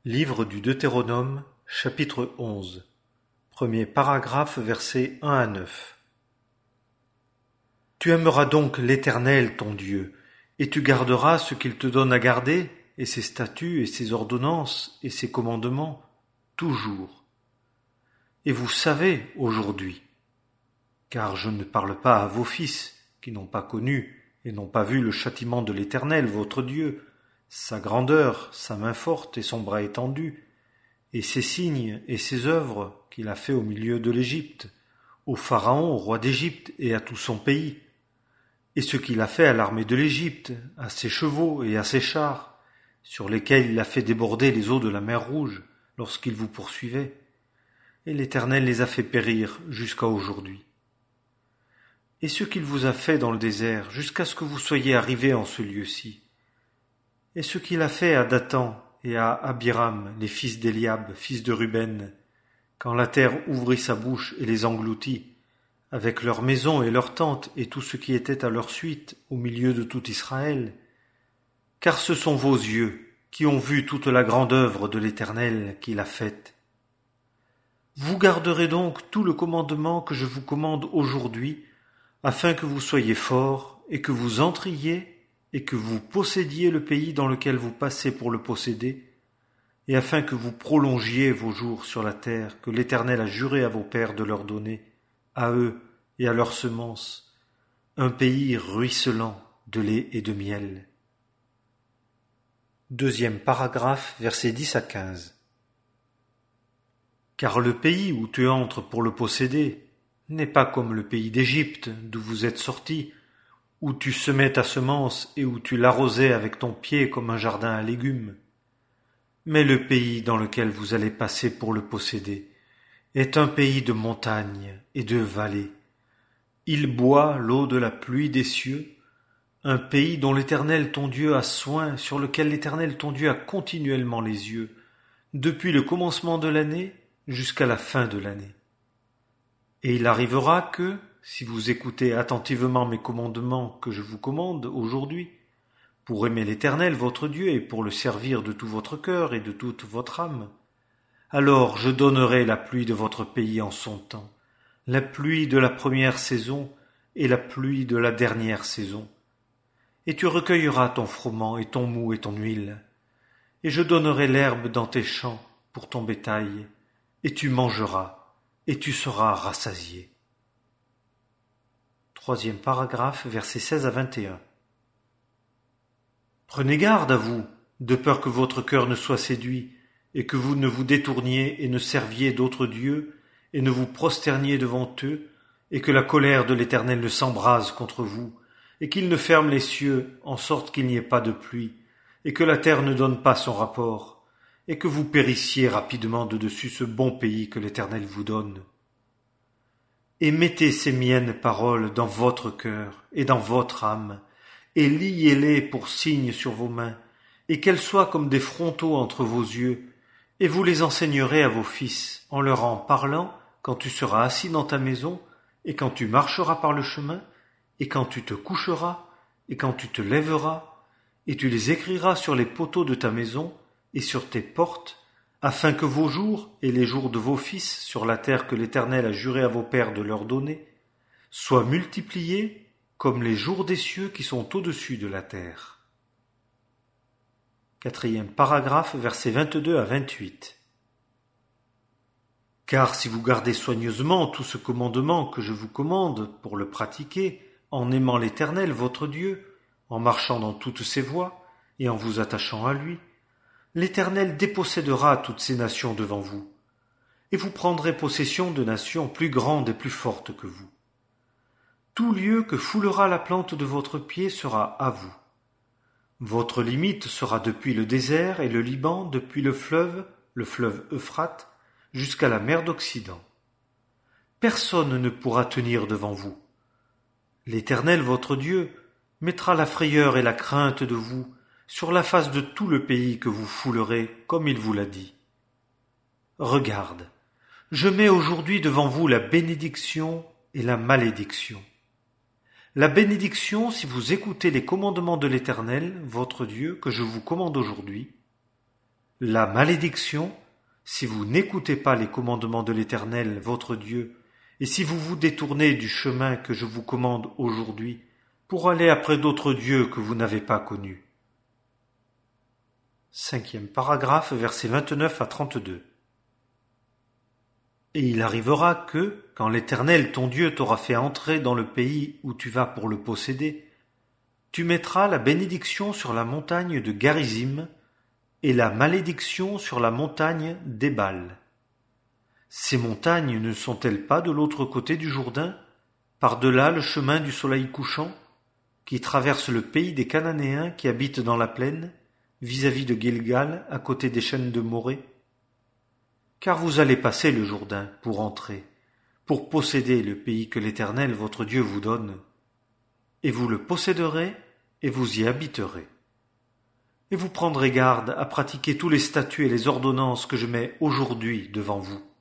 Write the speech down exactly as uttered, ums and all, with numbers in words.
Livre du Deutéronome, chapitre onze, premier paragraphe, versets un à neuf. Tu aimeras donc l'Éternel ton Dieu, et tu garderas ce qu'il te donne à garder, et ses statuts, et ses ordonnances, et ses commandements, toujours. Et vous savez aujourd'hui, car je ne parle pas à vos fils, qui n'ont pas connu et n'ont pas vu le châtiment de l'Éternel votre Dieu, sa grandeur, sa main forte et son bras étendu, et ses signes et ses œuvres qu'il a fait au milieu de l'Égypte, au Pharaon, au roi d'Égypte et à tout son pays, et ce qu'il a fait à l'armée de l'Égypte, à ses chevaux et à ses chars, sur lesquels il a fait déborder les eaux de la mer Rouge lorsqu'il vous poursuivait, et l'Éternel les a fait périr jusqu'à aujourd'hui. Et ce qu'il vous a fait dans le désert jusqu'à ce que vous soyez arrivés en ce lieu-ci, et ce qu'il a fait à Dathan et à Abiram, les fils d'Éliab, fils de Ruben, quand la terre ouvrit sa bouche et les engloutit, avec leurs maisons et leurs tentes et tout ce qui était à leur suite au milieu de tout Israël, car ce sont vos yeux qui ont vu toute la grande œuvre de l'Éternel qu'il a faite. Vous garderez donc tout le commandement que je vous commande aujourd'hui, afin que vous soyez forts et que vous entriez et que vous possédiez le pays dans lequel vous passez pour le posséder, et afin que vous prolongiez vos jours sur la terre que l'Éternel a juré à vos pères de leur donner, à eux et à leurs semences, un pays ruisselant de lait et de miel. Deuxième paragraphe, versets dix à quinze. Car le pays où tu entres pour le posséder n'est pas comme le pays d'Égypte d'où vous êtes sortis, où tu semais ta semence et où tu l'arrosais avec ton pied comme un jardin à légumes. Mais le pays dans lequel vous allez passer pour le posséder est un pays de montagnes et de vallées. Il boit l'eau de la pluie des cieux, un pays dont l'Éternel ton Dieu a soin, sur lequel l'Éternel ton Dieu a continuellement les yeux, depuis le commencement de l'année jusqu'à la fin de l'année. Et il arrivera que, si vous écoutez attentivement mes commandements que je vous commande aujourd'hui, pour aimer l'Éternel votre Dieu et pour le servir de tout votre cœur et de toute votre âme, alors je donnerai la pluie de votre pays en son temps, la pluie de la première saison et la pluie de la dernière saison. Et tu recueilleras ton froment et ton mou et ton huile, et je donnerai l'herbe dans tes champs pour ton bétail, et tu mangeras, et tu seras rassasié. Troisième paragraphe, versets seize à vingt et un. Prenez garde à vous, de peur que votre cœur ne soit séduit, et que vous ne vous détourniez et ne serviez d'autres dieux, et ne vous prosterniez devant eux, et que la colère de l'Éternel ne s'embrase contre vous, et qu'il ne ferme les cieux, en sorte qu'il n'y ait pas de pluie, et que la terre ne donne pas son rapport, et que vous périssiez rapidement de dessus ce bon pays que l'Éternel vous donne. Et mettez ces miennes paroles dans votre cœur et dans votre âme, et liez-les pour signes sur vos mains, et qu'elles soient comme des frontaux entre vos yeux, et vous les enseignerez à vos fils, en leur en parlant quand tu seras assis dans ta maison, et quand tu marcheras par le chemin, et quand tu te coucheras, et quand tu te lèveras, et tu les écriras sur les poteaux de ta maison, et sur tes portes, afin que vos jours et les jours de vos fils sur la terre que l'Éternel a juré à vos pères de leur donner soient multipliés comme les jours des cieux qui sont au-dessus de la terre. Quatrième paragraphe, versets vingt-deux à vingt-huit. Car si vous gardez soigneusement tout ce commandement que je vous commande pour le pratiquer, en aimant l'Éternel votre Dieu, en marchant dans toutes ses voies et en vous attachant à lui, l'Éternel dépossédera toutes ces nations devant vous, et vous prendrez possession de nations plus grandes et plus fortes que vous. Tout lieu que foulera la plante de votre pied sera à vous. Votre limite sera depuis le désert et le Liban, depuis le fleuve, le fleuve Euphrate, jusqu'à la mer d'Occident. Personne ne pourra tenir devant vous. L'Éternel votre Dieu mettra la frayeur et la crainte de vous sur la face de tout le pays que vous foulerez, comme il vous l'a dit. Regarde, je mets aujourd'hui devant vous la bénédiction et la malédiction. La bénédiction, si vous écoutez les commandements de l'Éternel, votre Dieu, que je vous commande aujourd'hui. la malédiction, si vous n'écoutez pas les commandements de l'Éternel, votre Dieu, et si vous vous détournez du chemin que je vous commande aujourd'hui, pour aller après d'autres dieux que vous n'avez pas connus. Cinquième paragraphe, versets vingt-neuf à trente-deux. Et il arrivera que, quand l'Éternel ton Dieu t'aura fait entrer dans le pays où tu vas pour le posséder, tu mettras la bénédiction sur la montagne de Garizim et la malédiction sur la montagne d'Ébal. Ces montagnes ne sont-elles pas de l'autre côté du Jourdain, par-delà le chemin du soleil couchant, qui traverse le pays des Cananéens qui habitent dans la plaine, vis-à-vis de Gilgal, à côté des chaînes de Morée? Car vous allez passer le Jourdain pour entrer, pour posséder le pays que l'Éternel votre Dieu vous donne, et vous le posséderez et vous y habiterez. Et vous prendrez garde à pratiquer tous les statuts et les ordonnances que je mets aujourd'hui devant vous.